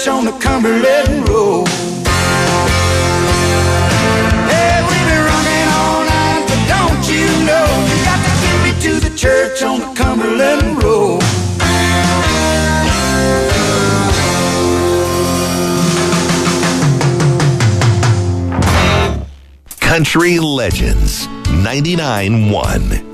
church on the Cumberland Road. Hey, we've been running all night, but don't you know you got to get me to the church on the Cumberland Road. Country Legends 99.1.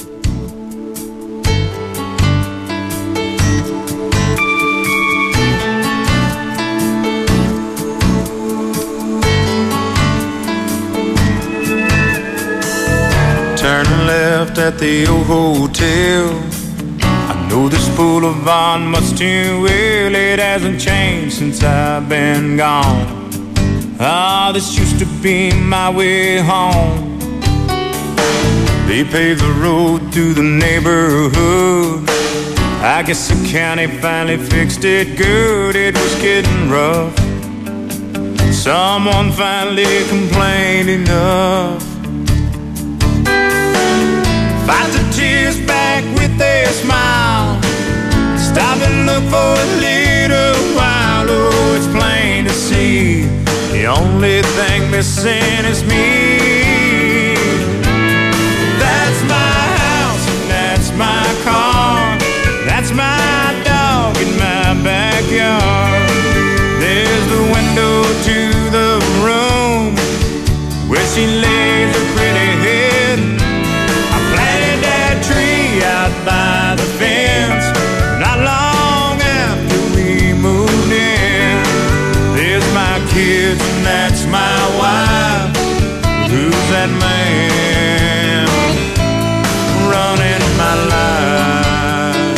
Turning left at the old hotel. I know this boulevard much too well. It hasn't changed since I've been gone. Ah, this used to be my way home. They paved the road through the neighborhood. I guess the county finally fixed it good. It was getting rough. Someone finally complained enough. Fight the tears back with a smile. Stop and look for a little while. Oh, it's plain to see the only thing missing is me. That's my house and that's my car. That's my dog in my backyard. There's the window to the room where she lays her pretty head. I planted that tree out by the fence not long after we moved in. There's my kids and that's my wife. Who's that man running my life?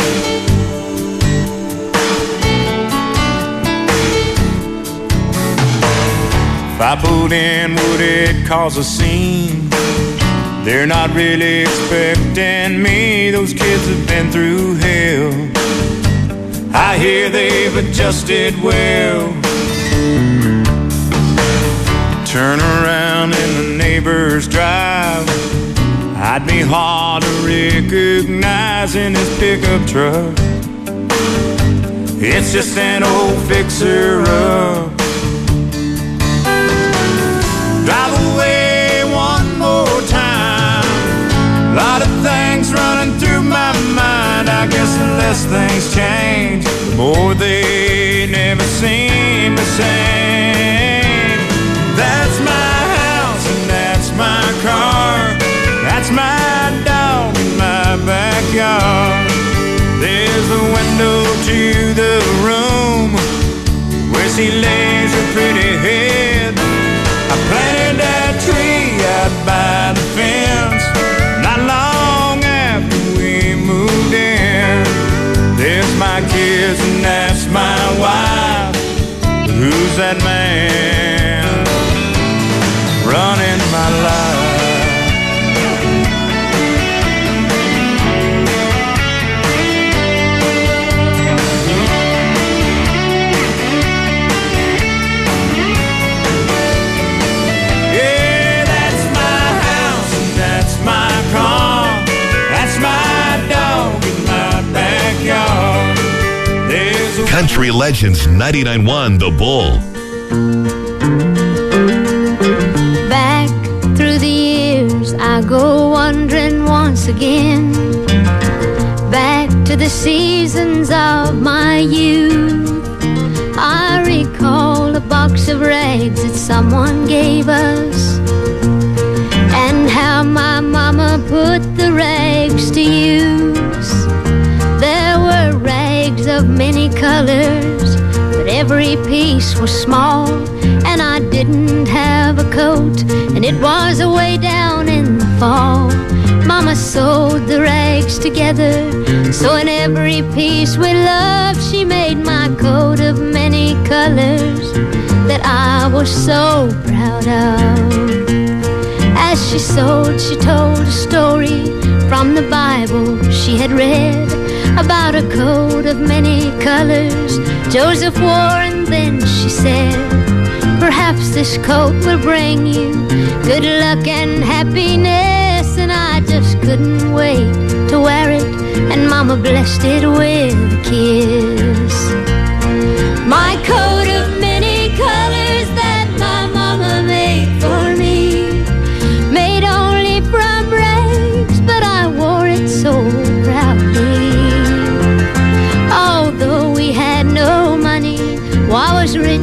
If I pulled in, would it cause a scene? They're not really expecting me. Those kids have been through hell. I hear they've adjusted well. Turn around in the neighbor's drive. I'd be hard to recognize in his pickup truck. It's just an old fixer-up. Drive away one more time. A lot of things running through my mind. I guess the less things change, the more they never seem the same. That's my house and that's my car. That's my dog in my backyard. There's the window to the room where she lays her pretty head. I planted that tree out by the fence not long after we moved in. There's my kids and that's my wife. But who's that man running my life? Country Legends 99.1 The Bull. Back through the years I go wandering once again, back to the seasons of my youth. I recall a box of rags that someone gave us, and how my mama put the rags to use. There were rags of many colors, but every piece was small, and I didn't have a coat, and it was away down in the fall. Mama sewed the rags together, so in every piece we loved, she made my coat of many colors that I was so proud of. As she sewed, she told a story from the Bible she had read about a coat of many colors Joseph wore, and then she said, perhaps this coat will bring you good luck and happiness. And I just couldn't wait to wear it, and Mama blessed it with a kiss. My coat of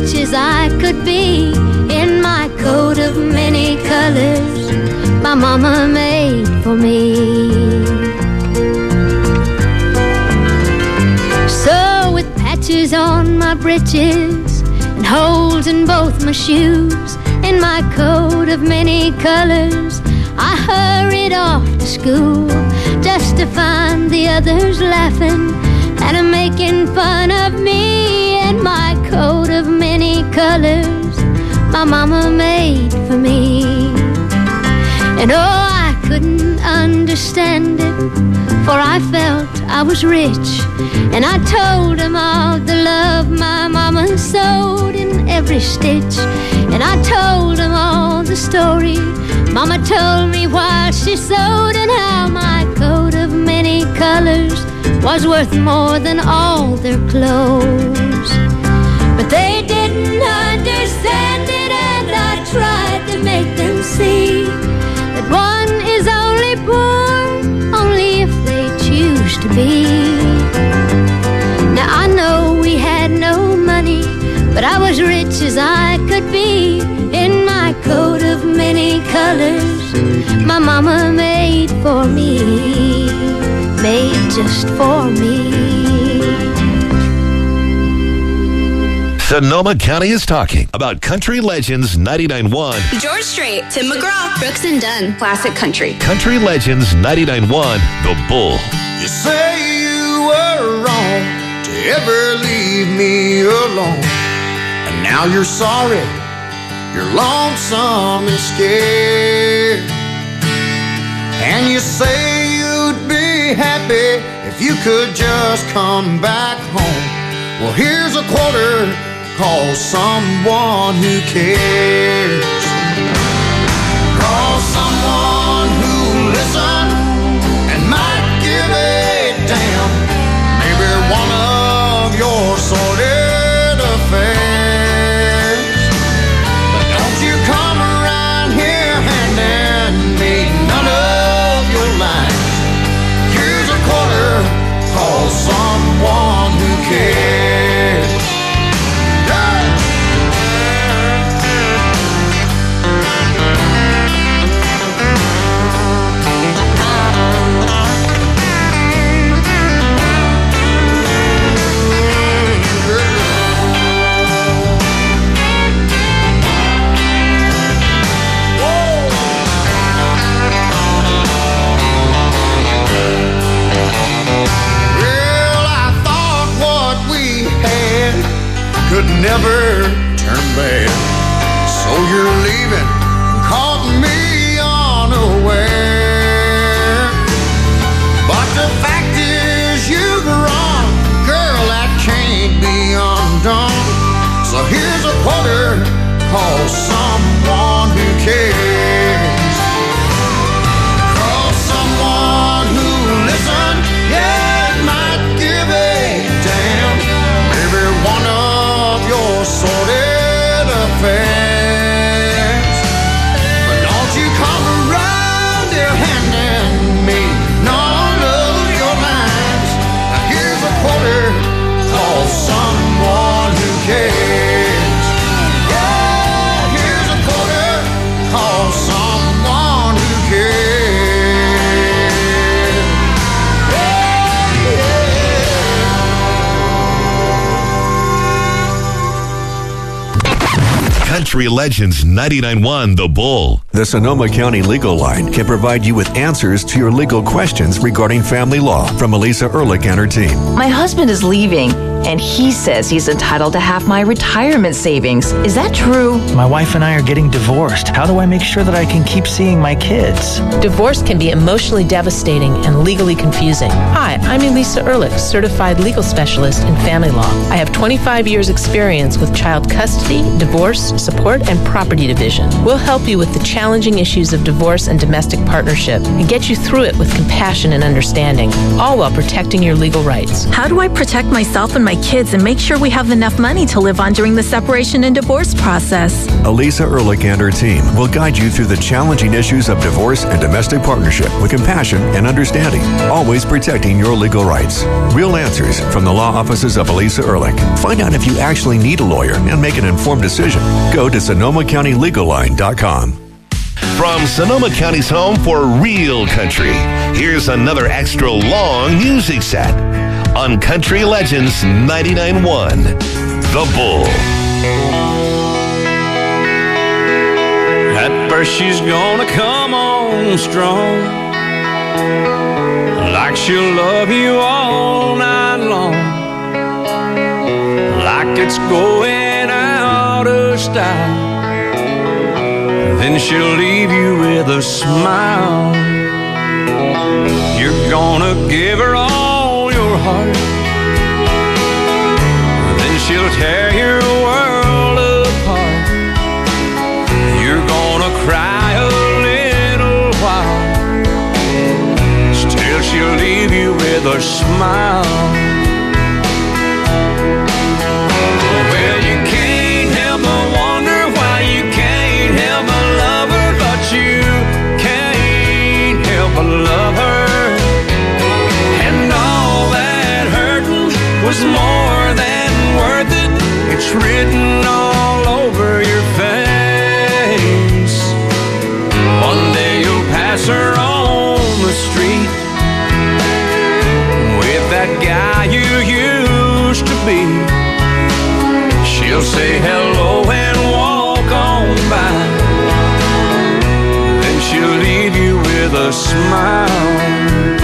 rich as I could be in my coat of many colors my mama made for me. So with patches on my breeches and holes in both my shoes, in my coat of many colors, I hurried off to school, just to find the others laughing and making fun of me in my coat of many colors my mama made for me. And oh, I couldn't understand it, for I felt I was rich, and I told them all the love my mama sewed in every stitch. And I told them all the story mama told me while she sewed, and how my coat of many colors was worth more than all their clothes. But they didn't understand it, and I tried to make them see that one is only poor only if they choose to be. Now I know we had no money, but I was rich as I could be in my coat of many colors my mama made for me, made just for me. Sonoma County is talking about Country Legends 99.1. George Strait, Tim McGraw, Brooks and Dunn, Classic Country. Country Legends 99.1, The Bull. You say you were wrong to ever leave me alone, and now you're sorry, you're lonesome and scared. And you say you'd be happy if you could just come back home. Well, here's a quarter, call someone who cares. Call someone who'll listen and might give a damn. Maybe one of your sordid affairs. But don't you come around here handing me none of your lines. Here's a quarter, call someone who cares. Could never turn bad, so you're leaving, caught me unaware. But the fact is you've wrong, girl, that can't be undone. So here's a quarter, call someone who cares. Call someone who'll listen, yeah, might give a damn. Maybe one of your sordid affairs. But don't you come around here handing me none of your lines. Now here's a quarter, call someone who cares. Yeah, here's a quarter, call someone who cares. Country Legends 99.1, The Bull. The Sonoma County Legal Line can provide you with answers to your legal questions regarding family law from Elisa Ehrlich and her team. My husband is leaving, and he says he's entitled to half my retirement savings. Is that true? My wife and I are getting divorced. How do I make sure that I can keep seeing my kids? Divorce can be emotionally devastating and legally confusing. Hi, I'm Elisa Ehrlich, certified legal specialist in family law. I have 25 years experience with child custody, divorce, support, and property division. We'll help you with the challenging issues of divorce and domestic partnership and get you through it with compassion and understanding, all while protecting your legal rights. How do I protect myself and my kids and make sure we have enough money to live on during the separation and divorce process. Elisa Ehrlich and her team will guide you through the challenging issues of divorce and domestic partnership with compassion and understanding, always protecting your legal rights. Real answers from the law offices of Elisa Ehrlich. Find out if you actually need a lawyer and make an informed decision. Go to SonomaCountyLegalLine.com. From Sonoma County's home for real country, here's another extra long music set on Country Legends 99.1, The Bull. At first she's gonna come on strong, like she'll love you all night long, like it's going out of style. Then she'll leave you with a smile. You're gonna give her all your heart, then she'll tear your world apart. You're gonna cry a little while, still she'll leave you with a smile. Well, you can't help but wonder why you can't help but love her, but you can't help but love her. And all that hurting was more than worth it. It's written all over your face. One day you'll pass her on the street with that guy you used to be. She'll say hello and walk on by, then she'll leave you with a smile.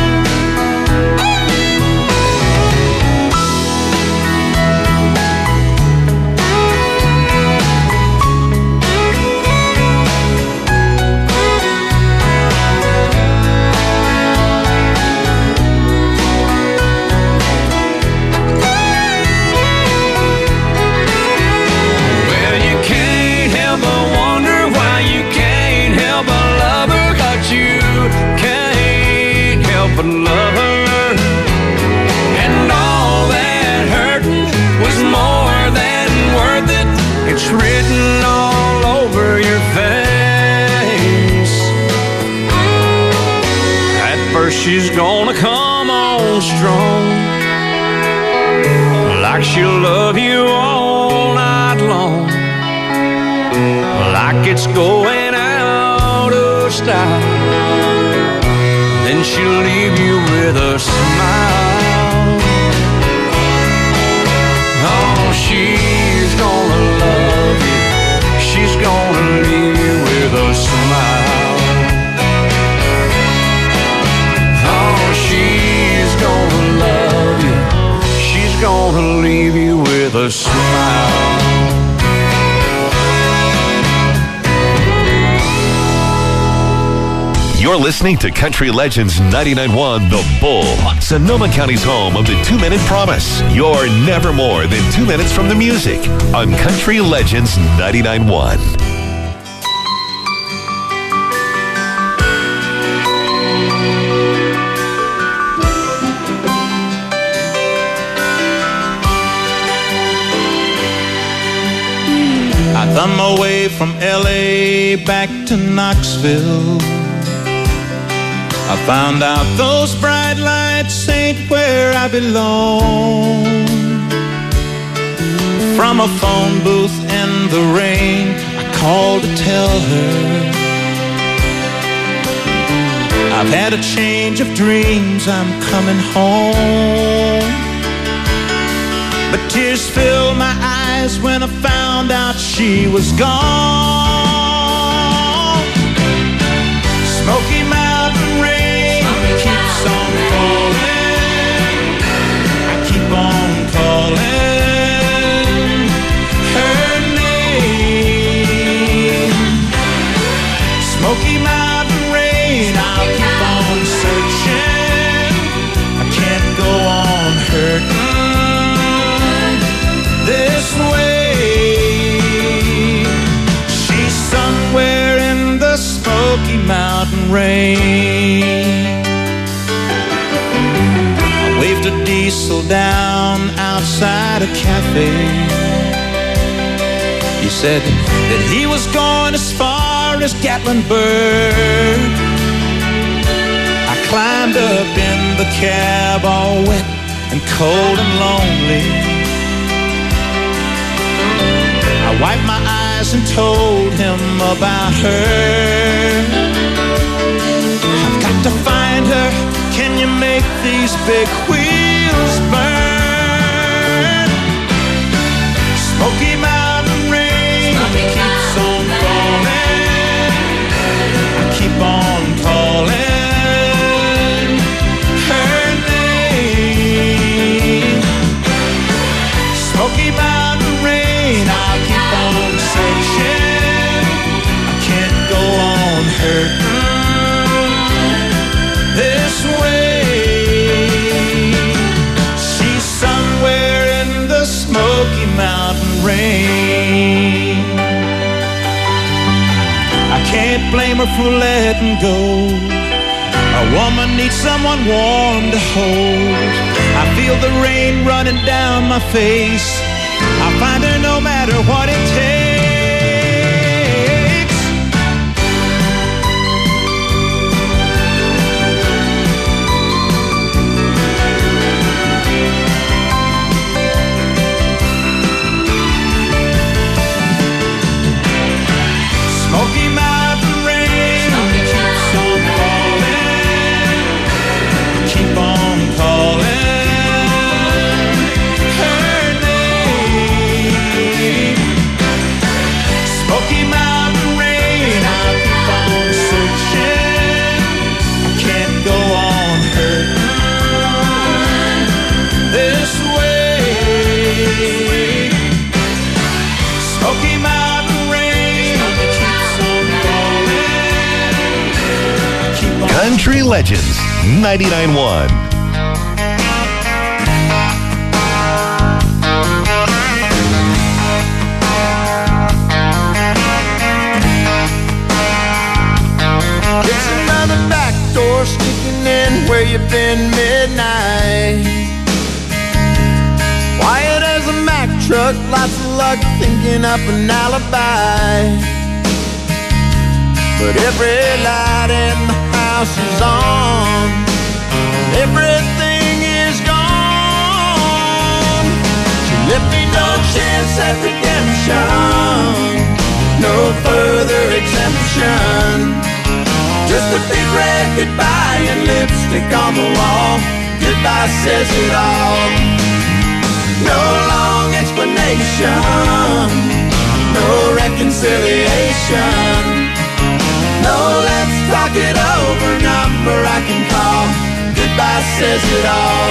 But love her, and all that hurting was more than worth it. It's written all over your face. At first she's gonna come on strong, like she'll love you all night long, like it's going out of style. Then she'll leave you with a smile. Oh, she's gonna love you, she's gonna leave you with a smile. Oh, she's gonna love you, she's gonna leave you with a smile. You're listening to Country Legends 99.1 The Bull, Sonoma County's home of the 2-Minute Promise. You're never more than 2 minutes from the music on Country Legends 99.1. I thumb my way from L.A. back to Knoxville. I found out those bright lights ain't where I belong. From a phone booth in the rain, I called to tell her I've had a change of dreams, I'm coming home. But tears filled my eyes when I found out she was gone. Smoky Mountain rain keeps on falling. I keep on calling her name. Smoky Mountain rain, I'll keep on searching. I can't go on hurting this way. She's somewhere in the Smoky Mountain rain. I waved a diesel down out outside a cafe. He said that he was going as far as Gatlinburg. I climbed up in the cab all wet and cold and lonely. I wiped my eyes and told him about her. I've got to find her. Can you make these big wheels burn? Smoky Mountain rain keeps on falling. I keep on calling her name. Smoky Mountain rain, I'll keep on searching. I can't go on hurting this way. She's somewhere in the Smoky Mountain rain. I can't blame her for letting go. A woman needs someone warm to hold. I feel the rain running down my face. I'll find her no matter what it takes. Smoky Mountain rain keeps on falling. Keep on calling her name. Smoky Mountain rain, I'll keep on searching. I can't go on hurting this way. Smoky Mountain rain keeps on falling. Country Legends 99.1. It's another back door sneaking in where you've been midnight. Quiet as a Mack truck, lots of luck thinking up an alibi. But every light in the house is on. Everything is gone. She left me no chance at redemption. No further exemption. Just a big red goodbye and lipstick on the wall. Goodbye says it all. No long explanation. No reconciliation. No, let's talk it over. Number I can call. Goodbye says it all.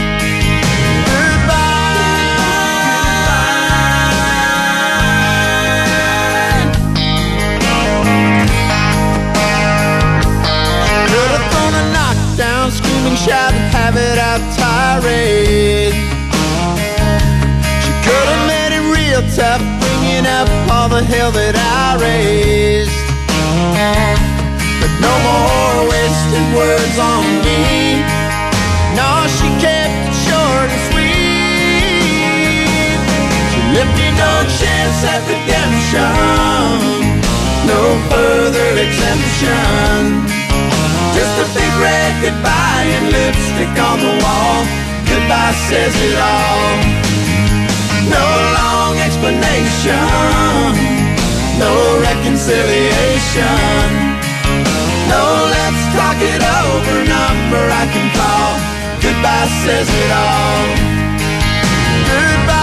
Screaming, shouting, have it out tirade. She could have made it real tough, bringing up all the hell that I raised. But no more wasted words on me. No, she kept it short and sweet. She left me no chance at redemption. No further exemption. Just a big red goodbye and lipstick on the wall. Goodbye says it all. No long explanation. No reconciliation. No, let's talk it over. Number I can call. Goodbye says it all. Goodbye.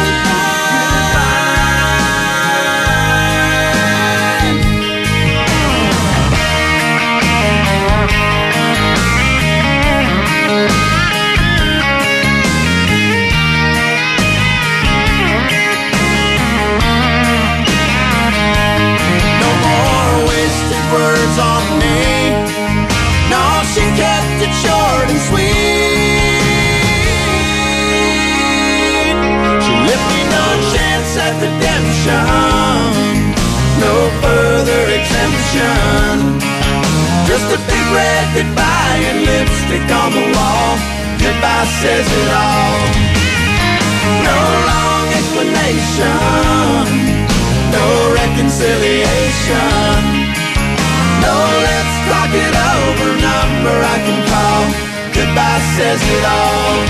Words on me. No, she kept it short and sweet. She left me no chance at redemption. No further exemption. Just a big red goodbye and lipstick on the wall. Goodbye says it all. No long explanation, no reconciliation, no let's talk it over number I can call. Goodbye says it all.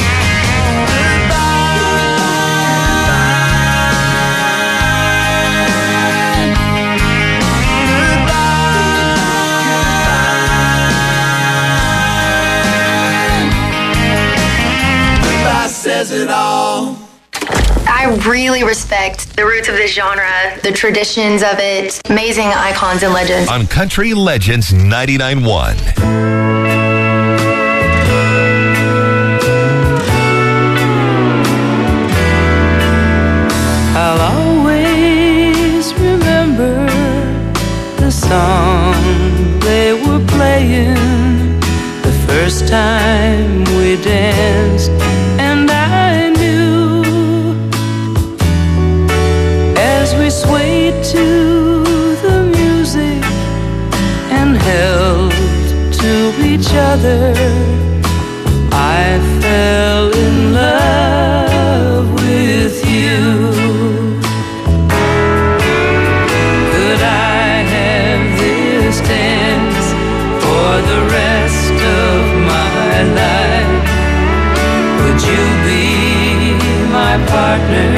Says it all. I really respect the roots of this genre, the traditions of it, amazing icons and legends. On Country Legends 99.1. I'll always remember the song they were playing the first time we danced, and I knew as we swayed to the music and held to each other, I fell in love with you. Could I have this dance for the rest of my life? Would you be my partner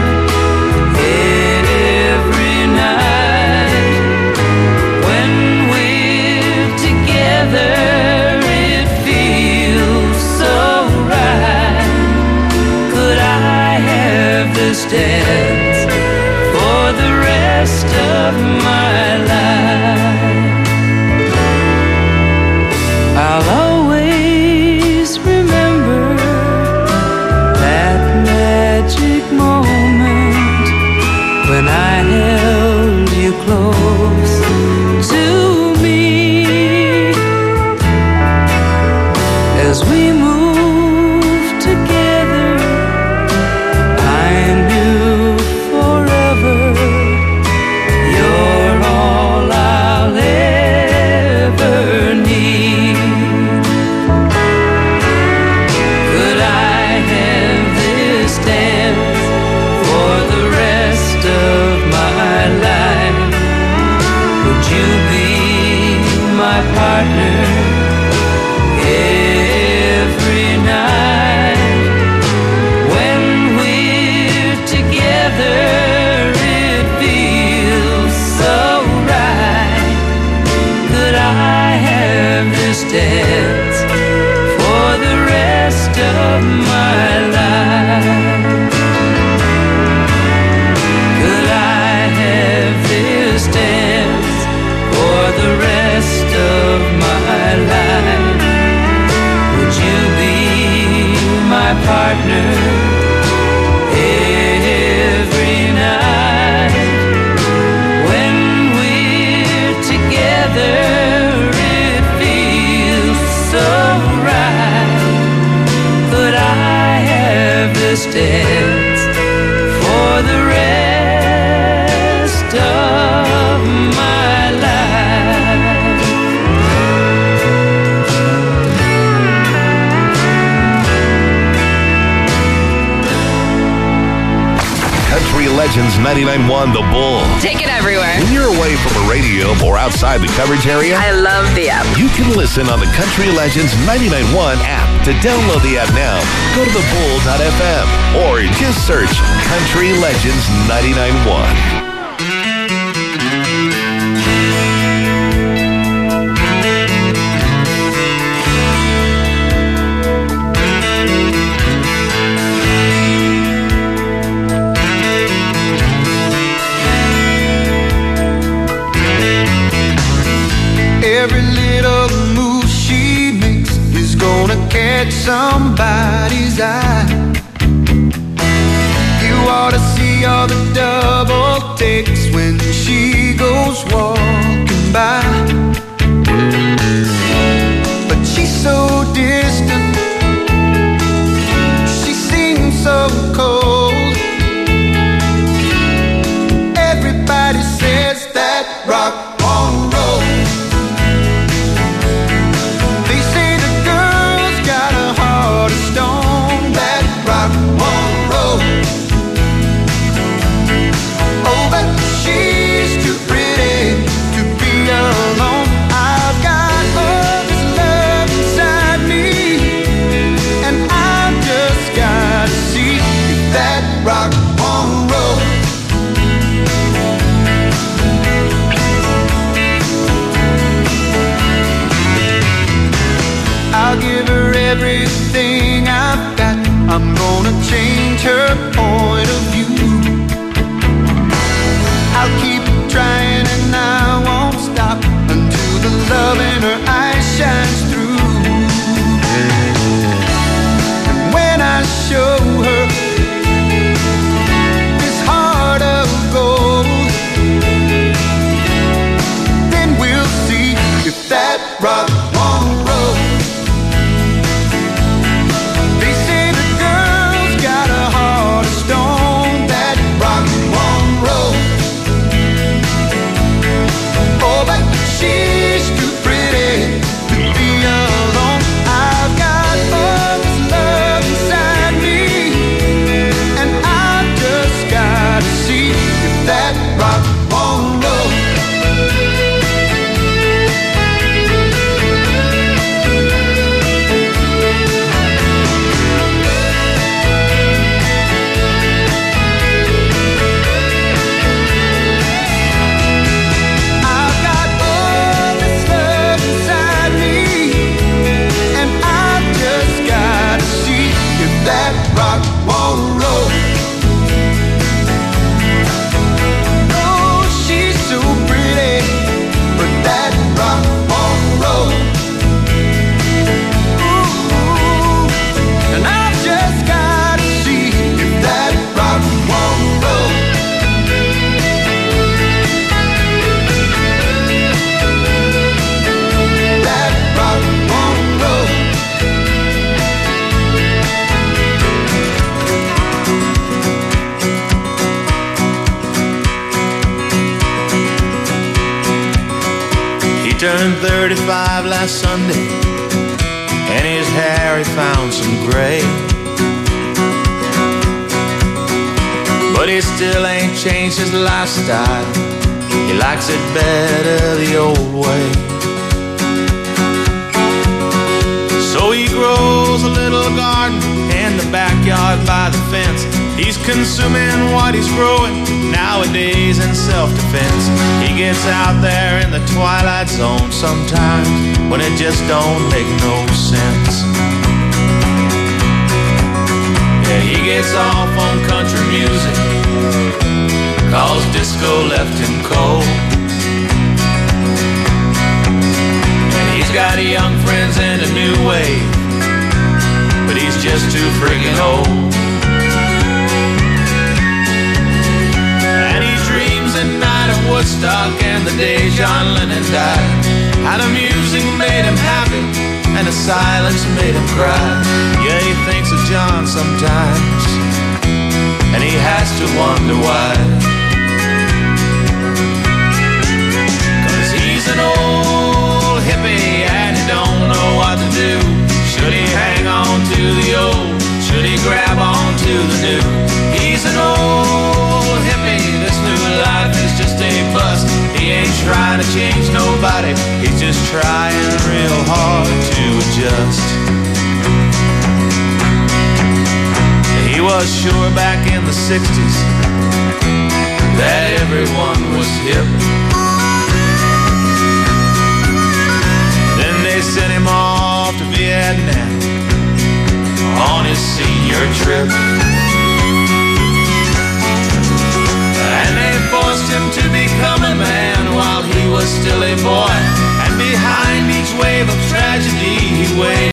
every night? When we're together, it feels so right. Could I have this dance for the rest of my life? I'll always remember that magic moment when I held you close to me. As we moved together, I knew forever you're all I'll ever need. Could I have this dance for the rest of my life? Would you be my partner every night? When we're together, it feels so right. Could I have this dance for the rest of my life? Could I have this dance for the rest of my life? Would you be my partner every night? When we're together, it feels so right. Could I have this dance for the rest of my life? Country Legends 99.1 The Bull. Take it everywhere. When you're away from a radio or outside the coverage area, I love the app. you can listen on the Country Legends 99.1 app. To download the app now, go to thebull.fm or just search Country Legends 99.1. Every little move she makes is gonna catch somebody's eye. You ought to see all the double takes when she goes walking by. But she's so distant, she seems so cold. Everybody says that rock won't roll. They say the girl's got a heart of stone, that rock won't roll. everything I've got. I'm gonna change her point of view. I'll keep trying and I won't stop until the love in her eyes shines through. And when I show her this heart of gold, then we'll see if that rock won't roll. They say the girl's got a heart of stone, that rock won't roll. Oh, but she's too pretty to be alone. I've got all this love inside me, and I just gotta see if that rock won't roll. That rock won't roll. Oh, she's so pretty, but that rock won't roll. Ooh, and I've just gotta see if that rock won't roll. That rock won't roll. Turned 35 last Sunday, and his hair he found some gray. But he still ain't changed his lifestyle. He likes it better the old way. So he grows a little garden in the backyard by the fence. He's consuming what he's growing nowadays in self-defense. He gets out there in the twilight zone sometimes when it just don't make no sense. Yeah, he gets off on country music, cause disco left him cold. And he's got young friends and a new wave, but he's just too friggin' old. The night of Woodstock and the day John Lennon died. How the music made him happy and the silence made him cry. Yeah, he thinks of John sometimes, and he has to wonder why. 'Cause he's an old hippie and he don't know what to do. Should he hang on to the old? Should he grab on to the new? He's an old hippie. This new life is just a bust. He ain't trying to change nobody. He's just trying real hard to adjust. He was sure back in the 60s that everyone was hip. Then they sent him off to Vietnam on his senior trip. And they forced him to become a man while he was still a boy. And behind each wave of tragedy he waited.